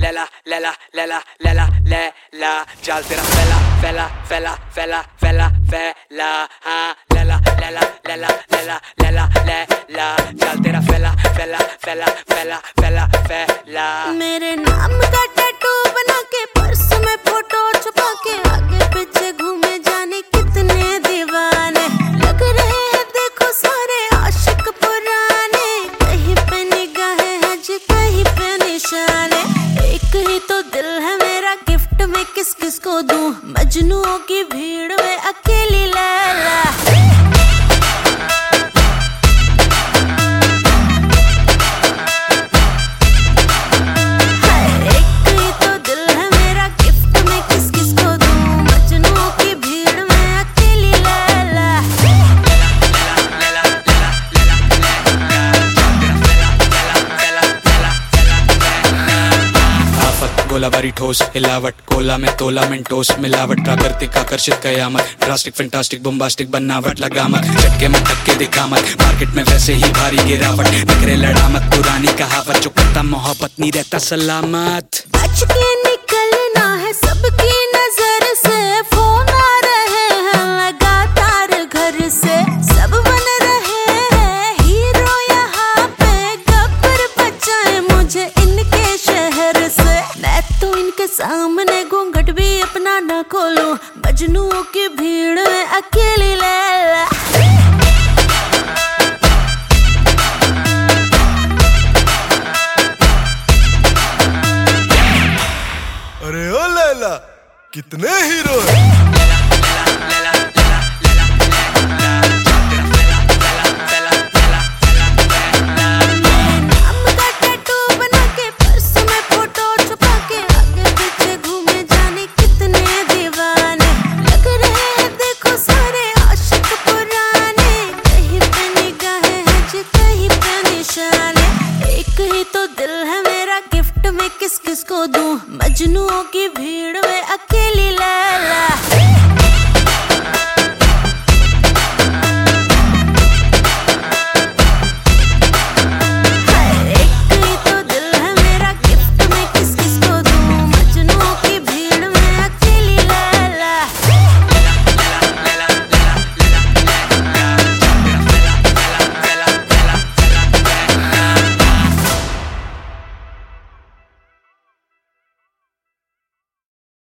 लैला लैला लैला लैला लैला जाल तेरा फैला फैला फैला फैला फैला फैला हाँ लैला लैला लैला लैला लैला लैला जाल तेरा फैला फैला फैला फैला फैला फैला। मेरे नाम का टैटू बना के पर्स में फोटो छुपा के आगे पीछे घूमे जाने कितने दीवाने लग रहे हैं देखो सारे आशिक पुराने। कहीं पे निगाहें हैं जी कहीं पे निशाने। एक ही तो दिल है मेरा गिफ्ट में किस किस को दूं। मजनुओं की भीड़ में अकेली लैला। गोलाबारी ठोस हिलावट कोला में तोला मेंटोस मिलावट प्राकृतिक आकर्षित कयामत ड्रास्टिक फैंटास्टिक बम्बास्टिक बनावट लगामत झटके में धक्के दिखामत मार्केट में वैसे ही भारी गिरावट नखरे लड़ामत पुरानी कहावत जो करता मोहब्बत नहीं रहता सलामत। बच के निकलना है सबकी नजर से। फोन आ रहे हैं लगातार घर से सब बन रहे हैं हीरो यहाँ पे। गब्बर बचाए मुझे इनके शहर से। मैं तो इनके सामने घूंघट भी अपना न खोलूं। मजनुओं की भीड़ में अकेली लैला। अरे ओ लैला कितने हीरो हैं। एक ही तो दिल है मेरा गिफ्ट में किस किस को दूं। मजनुओं की भीड़ में अकेली लैला।